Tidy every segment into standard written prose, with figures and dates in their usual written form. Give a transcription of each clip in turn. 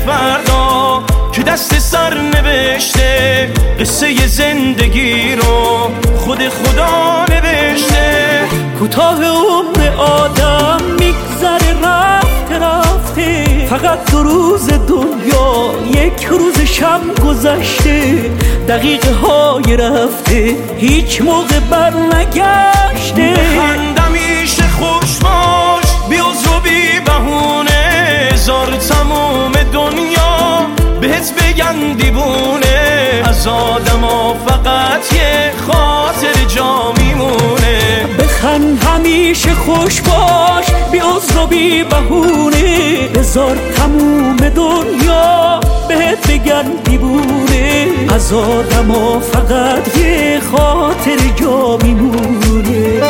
فردا که دست سر نوشته، قصه زندگی رو خود خدا نوشته. کوتاه عمر آدم میگذره رفته رفته، فقط 2 روز دنیا 1 روز شب گذشته. دقیقه های رفته هیچ موقع بر نگشته. بخند همیشه خوش باش بی عذر و بی بهونه، هزار تموم دنیا بهت بگن دیوونه. از آدما فقط یه خاطر جا میمونه. بخند همیشه خوش باش بی عذر و بی بهونه، هزار تموم دنیا بهت بگن دیوونه. از آدما فقط یه خاطر جا میمونه.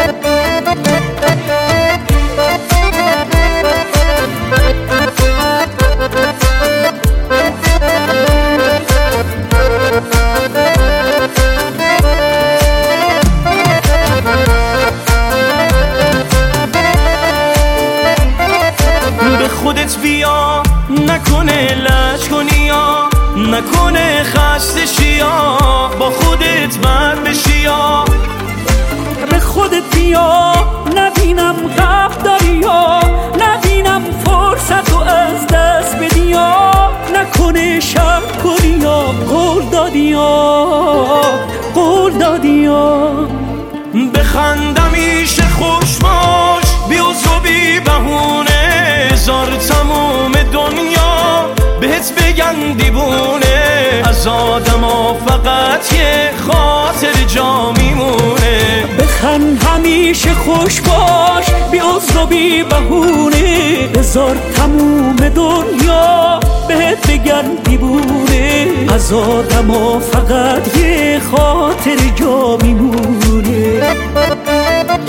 خودت بیا نکنه لج کنی یا نکنه خسته شیا، با خودت بر بشی یا به خودت بیا نبینم غف داری یا نبینم فرصت رو از دست بدی یا نکنه شب کنی یا قول دادی یا بخند همیشه خوش باش بی عذر و بی بهونه، هزار تموم دنیا بهت بگن دیوونه. از آدما فقط یه خاطر جا میمونه. بخند همیشه خوش باش بی عذر و بی بهونه، هزار تموم دنیا بهت بگن دیوونه. از آدما فقط یه خاطر جا میمونه.